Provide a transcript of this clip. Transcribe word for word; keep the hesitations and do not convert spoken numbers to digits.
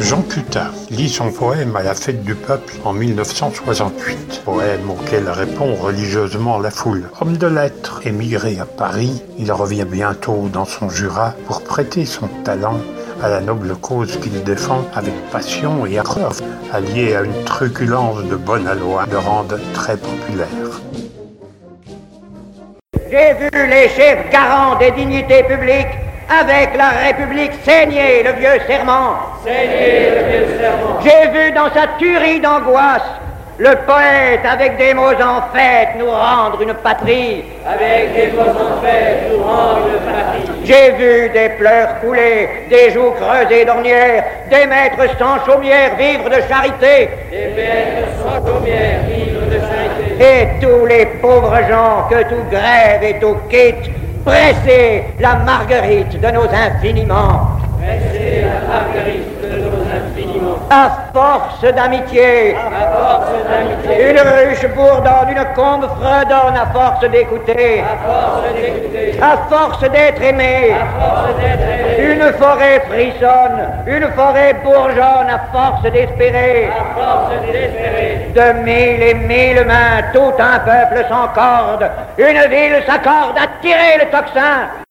Jean Cutin lit son poème à la fête du peuple en mille neuf cent soixante-huit, poème auquel répond religieusement la foule. Homme de lettres, émigré à Paris, il revient bientôt dans son Jura pour prêter son talent à la noble cause qu'il défend avec passion et ardeur, alliée à une truculence de bonne aloi, le rendent très populaire. J'ai vu les chefs garants des dignités publiques avec la République saigner le vieux serment. Saigner le vieux serment. J'ai vu dans sa tuerie d'angoisse le poète avec des mots en fête nous rendre une patrie. Avec des mots en fête nous rendre une patrie. J'ai vu des pleurs couler, des joues creusées d'ornières, des maîtres sans chaumière vivre de charité. Des maîtres sans chaumière vivre de charité. Et tous les pauvres gens que tout grève et tout quitte, presser la marguerite de nos infiniments. Presser la marguerite de nos infiniments. À force d'amitié, À force d'amitié. une ruche bourdonne, une combe fredonne à force d'écouter. À force d'écouter. À force d'être aimé, À force d'être aimé. une forêt frissonne, une forêt bourgeonne à force d'espérer. À force d'espérer. De mille et mille mains, tout un peuple s'encorde, une ville s'accorde à tirer le tocsin.